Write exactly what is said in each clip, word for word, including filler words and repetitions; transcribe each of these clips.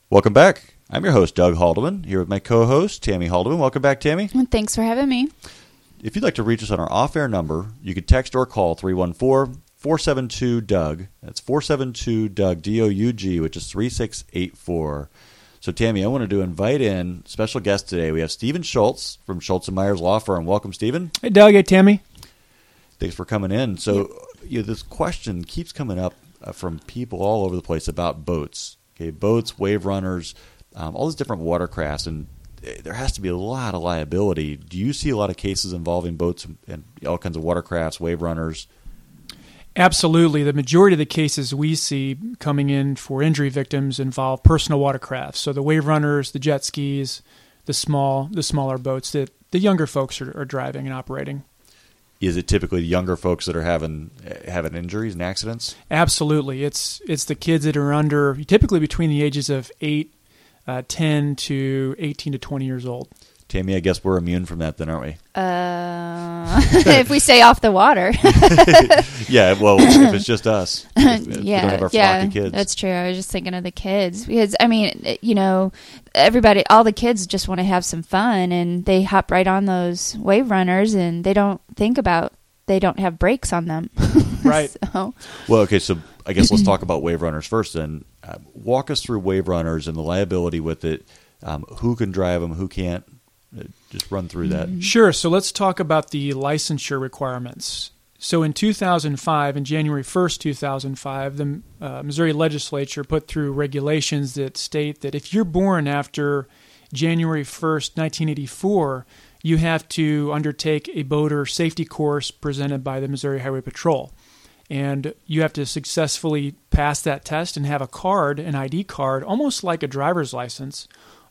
Welcome back. I'm your host, Doug Haldeman, here with my co-host, Tammy Haldeman. Welcome back, Tammy. Thanks for having me. If you'd like to reach us on our off-air number, you can text or call three one four, four seven two, D U G. That's four seven two, D U G, D O U G, which is three six eight four. So, Tammy, I wanted to invite in a special guest today. We have Stephen Schultz from Schultz and Myers Law Firm. Welcome, Stephen. Hey, Doug. Hey, Tammy. Thanks for coming in. So, you know, this question keeps coming up uh, from people all over the place about boats. Okay, boats, wave runners, um, all these different watercrafts, and there has to be a lot of liability. Do you see a lot of cases involving boats and all kinds of watercrafts, wave runners? Absolutely. The majority of the cases we see coming in for injury victims involve personal watercrafts. So the wave runners, the jet skis, the small, the smaller boats that the younger folks are, are driving and operating. Is it typically the younger folks that are having having injuries and accidents? Absolutely. It's it's the kids that are under, typically between the ages of eight, uh, ten to eighteen to twenty years old. Tammy, I guess we're immune from that then, aren't we? Uh, if we stay off the water. Yeah, well, if it's just us. If, if yeah, we don't have our yeah, flock of kids. That's true. I was just thinking of the kids because, I mean, you know, everybody, all the kids just want to have some fun and they hop right on those wave runners and they don't think about, they don't have brakes on them. Right. So. Well, okay, so I guess let's talk about wave runners first then. Uh, walk us through wave runners and the liability with it. Um, who can drive them, who can't? Just run through that. Sure. So let's talk about the licensure requirements. So in two thousand five, in January first, two thousand five, the uh, Missouri legislature put through regulations that state that if you're born after January first, nineteen eighty-four, you have to undertake a boater safety course presented by the Missouri Highway Patrol. And you have to successfully pass that test and have a card, an I D card, almost like a driver's license,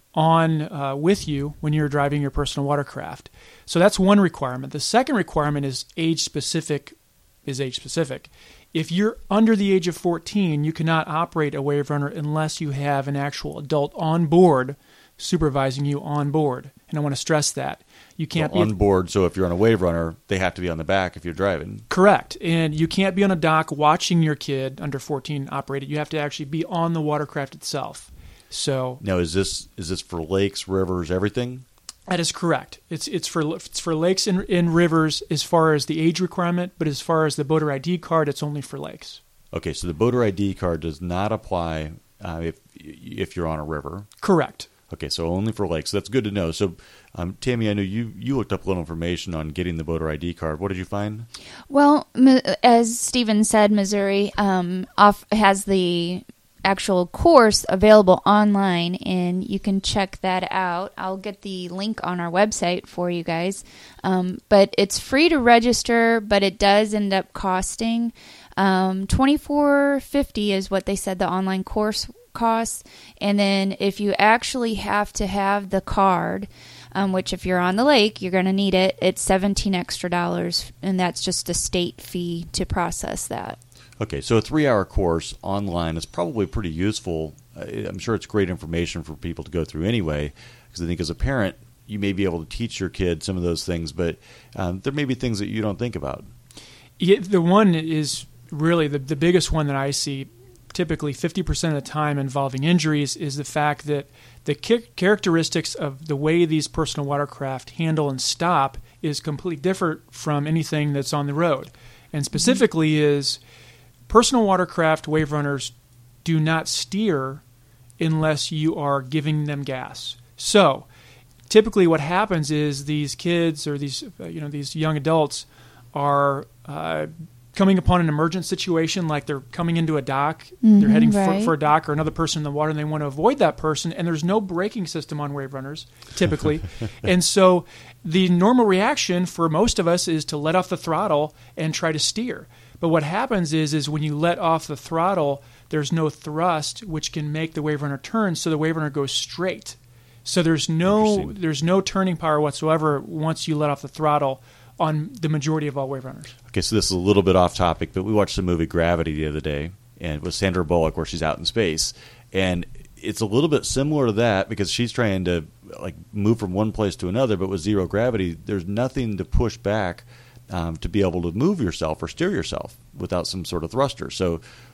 on uh, with you when you're driving your personal watercraft. So that's one requirement. The second requirement is age specific. Is age specific. If you're under the age of fourteen, you cannot operate a wave runner unless you have an actual adult on board supervising you on board. And I want to stress that. You can't so be on board, so if you're on a wave runner, they have to be on the back if you're driving. Correct. And you can't be on a dock watching your kid under fourteen operate it. You have to actually be on the watercraft itself. So now, is this is this for lakes, rivers, everything? That is correct. It's it's for it's for lakes and, and rivers as far as the age requirement, but as far as the boater I D card, it's only for lakes. Okay, so the boater I D card does not apply uh, if if you're on a river. Correct. Okay, so only for lakes. That's good to know. So, um, Tammy, I know you, you looked up a little information on getting the boater I D card. What did you find? Well, as Stephen said, Missouri um, off has the actual course available online, and you can check that out. I'll get the link on our website for you guys. Um, but it's free to register, but it does end up costing um, twenty-four fifty is what they said the online course costs. And then if you actually have to have the card, um, which if you're on the lake, you're going to need it, it's seventeen extra dollars, and that's just a state fee to process that. Okay, so a three-hour course online is probably pretty useful. I'm sure it's great information for people to go through anyway, because I think as a parent, you may be able to teach your kid some of those things, but um, there may be things that you don't think about. Yeah, the one is really the, the biggest one that I see, typically fifty percent of the time involving injuries, is the fact that the characteristics of the way these personal watercraft handle and stop is completely different from anything that's on the road. And specifically mm-hmm. is personal watercraft wave runners do not steer unless you are giving them gas. So typically what happens is these kids or these uh, you know these young adults are uh, coming upon an emergent situation, like they're coming into a dock, mm-hmm, they're heading right. for, for a dock or another person in the water, and they want to avoid that person, and there's no braking system on wave runners, typically. And so the normal reaction for most of us is to let off the throttle and try to steer. But what happens is, is when you let off the throttle, there's no thrust, which can make the wave runner turn, so the wave runner goes straight. So there's no there's no turning power whatsoever once you let off the throttle on the majority of all wave runners. Okay, so this is a little bit off topic, but we watched the movie Gravity the other day, and it was Sandra Bullock where she's out in space. And it's a little bit similar to that because she's trying to like move from one place to another, but with zero gravity, there's nothing to push back um, to be able to move yourself or steer yourself without some sort of thruster. So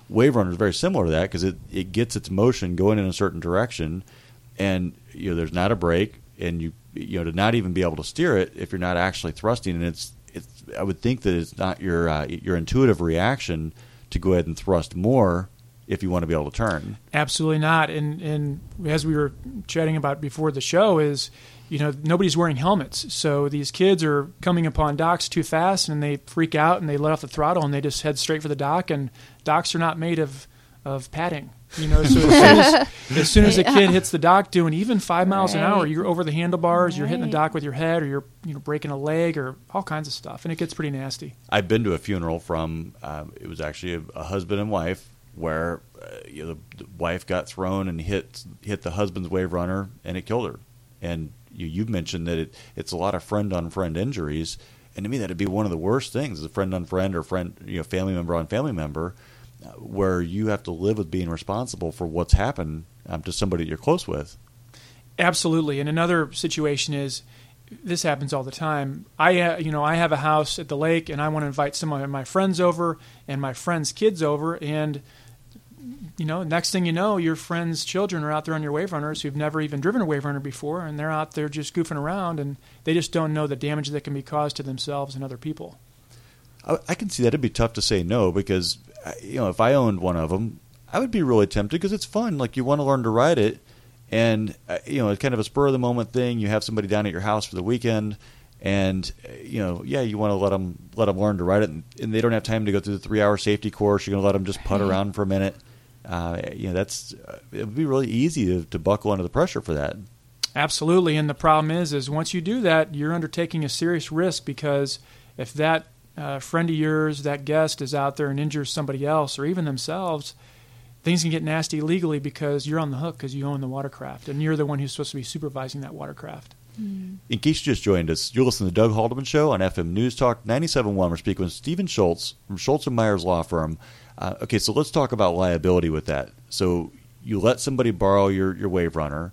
wave runner is very similar to that because it, it gets its motion going in a certain direction, and you know there's not a brake, and you you know to not even be able to steer it if you're not actually thrusting, and it's it's I would think that it's not your uh, your intuitive reaction to go ahead and thrust more if you want to be able to turn. Absolutely not. And and as we were chatting about before the show is, you know, nobody's wearing helmets. So these kids are coming upon docks too fast and they freak out and they let off the throttle and they just head straight for the dock, and docks are not made of, of padding. You know, so as soon as, as soon as a kid hits the dock doing even five miles right. an hour, you're over the handlebars, right. you're hitting the dock with your head, or you're you know breaking a leg, or all kinds of stuff, and it gets pretty nasty. I've been to a funeral from um, it was actually a, a husband and wife where uh, you know, the, the wife got thrown and hit hit the husband's wave runner, and it killed her. And you you mentioned that it it's a lot of friend on friend injuries, and to me that'd be one of the worst things: is a friend on friend or friend you know family member on family member. Where you have to live with being responsible for what's happened um, to somebody that you're close with. Absolutely. And another situation is, this happens all the time. I, uh, you know, I have a house at the lake, and I want to invite some of my friends over and my friends' kids over, and you know, next thing you know, your friends' children are out there on your wave runners who've never even driven a wave runner before, and they're out there just goofing around, and they just don't know the damage that can be caused to themselves and other people. I, I can see that it'd be tough to say no because. You know, if I owned one of them, I would be really tempted because it's fun. Like, you want to learn to ride it, and uh, you know, it's kind of a spur of the moment thing. You have somebody down at your house for the weekend, and uh, you know, yeah, you want to let them let them learn to ride it, and, and they don't have time to go through the three-hour safety course. You're going to let them just putt around for a minute. Uh, you know, that's uh, it would be really easy to, to buckle under the pressure for that. Absolutely, and the problem is, is once you do that, you're undertaking a serious risk because if that Uh, friend of yours, that guest, is out there and injures somebody else or even themselves, things can get nasty legally because you're on the hook because you own the watercraft and you're the one who's supposed to be supervising that watercraft. Mm. In case you just joined us, you're listening to the Doug Haldeman Show on F M News Talk ninety-seven point one. We're speaking with Stephen Schultz from Schultz and Myers Law Firm. Uh, okay, so let's talk about liability with that. So you let somebody borrow your, your wave runner,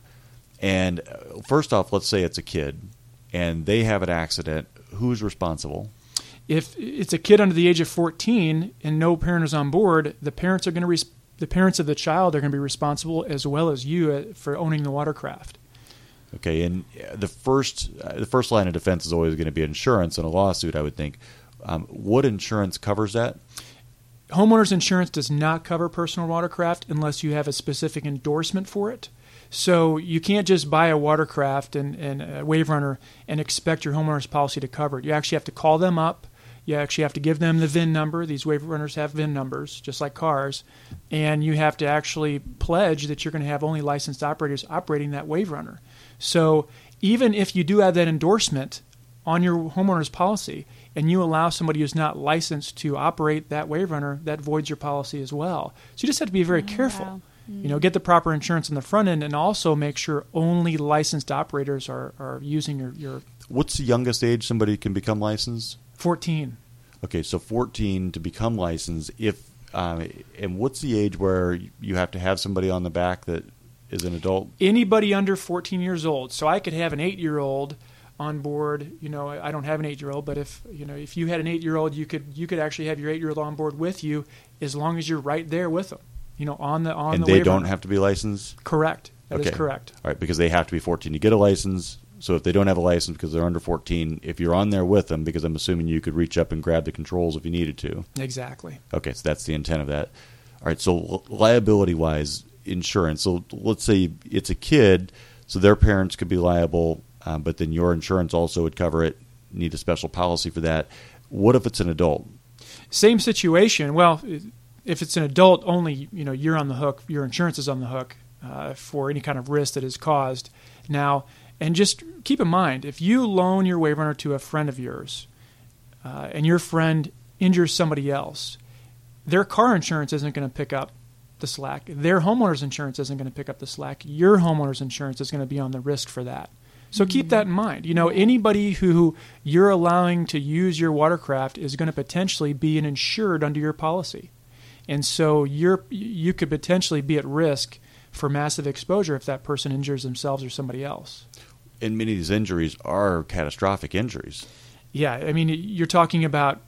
and uh, first off, let's say it's a kid, and they have an accident. Who's responsible? If it's a kid under the age of fourteen and no parent is on board, the parents are going to res- the parents of the child are going to be responsible as well as you uh, for owning the watercraft. Okay, and the first uh, the first line of defense is always going to be insurance in a lawsuit, I would think. Um, what insurance covers that? Homeowners insurance does not cover personal watercraft unless you have a specific endorsement for it. So you can't just buy a watercraft and, and a wave runner and expect your homeowner's policy to cover it. You actually have to call them up. You actually have to give them the V I N number. These wave runners have V I N numbers, just like cars. And you have to actually pledge that you're going to have only licensed operators operating that wave runner. So even if you do have that endorsement on your homeowner's policy and you allow somebody who's not licensed to operate that wave runner, that voids your policy as well. So you just have to be very oh, careful. Wow. You know, get the proper insurance on the front end and also make sure only licensed operators are, are using your, your... What's the youngest age somebody can become licensed? fourteen. Okay, so fourteen to become licensed. If um, and what's the age where you have to have somebody on the back that is an adult? Anybody under fourteen years old. So I could have an eight-year-old on board. You know, I don't have an eight-year-old, but if you know, if you had an eight-year-old, you could you could actually have your eight-year-old on board with you as long as you're right there with them. You know, on the on and the. they waiver. don't have to be licensed? Correct. That okay. is correct. All right, because they have to be fourteen to get a license. So if they don't have a license because they're under fourteen, if you're on there with them, because I'm assuming you could reach up and grab the controls if you needed to. Exactly. Okay, so that's the intent of that. All right, so liability-wise, insurance. So let's say it's a kid, so their parents could be liable, um, but then your insurance also would cover it. Need a special policy for that. What if it's an adult? Same situation. Well, if it's an adult, only you know you're on the hook. Your insurance is on the hook uh, for any kind of risk that is caused. Now, and just keep in mind, if you loan your wave runner to a friend of yours, uh, and your friend injures somebody else, their car insurance isn't going to pick up the slack. Their homeowner's insurance isn't going to pick up the slack. Your homeowner's insurance is going to be on the risk for that. So keep that in mind. You know, anybody who you're allowing to use your watercraft is going to potentially be an insured under your policy. And so you're you could potentially be at risk for massive exposure if that person injures themselves or somebody else. And many of these injuries are catastrophic injuries. Yeah, I mean, you're talking about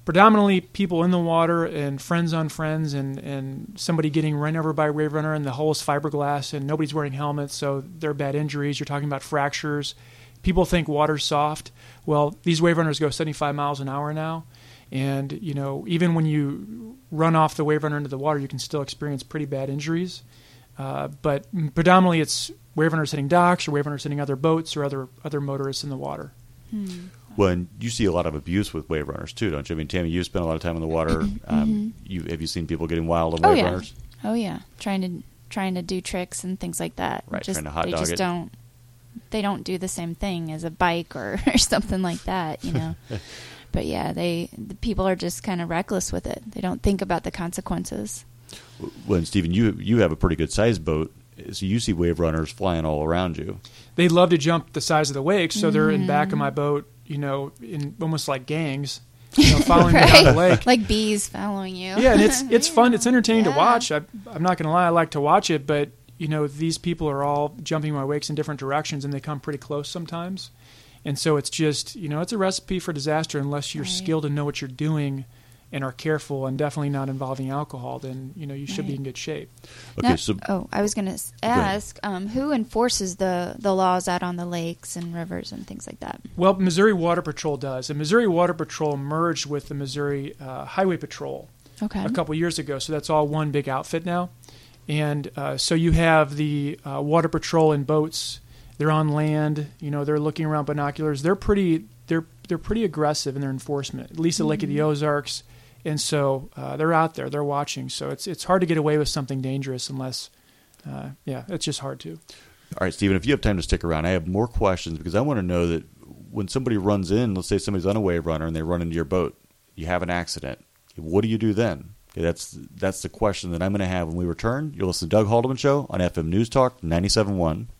predominantly people in the water and friends on friends, and, and somebody getting run over by a wave runner, and the hull is fiberglass, and nobody's wearing helmets, so they're bad injuries. You're talking about fractures. People think water's soft. Well, these wave runners go seventy-five miles an hour now, and you know even when you run off the wave runner into the water, you can still experience pretty bad injuries. Uh, but predominantly, it's wave runners hitting docks or wave runners hitting other boats or other other motorists in the water. Hmm. Well, and you see a lot of abuse with wave runners too, don't you? I mean, Tammy, you spend a lot of time in the water. Um, Mm-hmm. you have you seen people getting wild on Oh wave yeah. runners? Oh yeah, trying to trying to do tricks and things like that. Right, just, trying to hot they dog just it. don't. They don't do the same thing as a bike or, or something like that, you know. But yeah, they the people are just kind of reckless with it. They don't think about the consequences. Well, and Stephen, you you have a pretty good sized boat, so you see wave runners flying all around you. They love to jump the size of the wakes, so they're in back of Mm-hmm. my boat, you know, in almost like gangs, you know, following me Right? down the lake. Like bees following you. Yeah, and it's it's fun. It's entertaining Yeah. to watch. I, I'm not going to lie, I like to watch it, but you know, these people are all jumping my wakes in different directions, and they come pretty close sometimes. And so it's just, you know, it's a recipe for disaster unless you're Right. skilled and know what you're doing and are careful, and definitely not involving alcohol. Then you know you should be Right. in good shape. Okay, Now- so oh, I was going to ask, um, who enforces the, the laws out on the lakes and rivers and things like that? Well, Missouri Water Patrol does. And Missouri Water Patrol merged with the Missouri uh, Highway Patrol Okay. a couple years ago, so that's all one big outfit now. And uh, so you have the uh, Water Patrol in boats. They're on land. You know, they're looking around binoculars. They're pretty. They're they're pretty aggressive in their enforcement. At least at Lake of the Ozarks, and so uh, they're out there. They're watching. So it's it's hard to get away with something dangerous unless, uh, yeah, it's just hard to. all right, Stephen, if you have time to stick around, I have more questions because I want to know that when somebody runs in, let's say somebody's on a wave runner and they run into your boat, you have an accident. What do you do then? Okay, that's that's the question that I'm going to have when we return. You'll listen to Doug Haldeman Show on F M News Talk ninety-seven point one.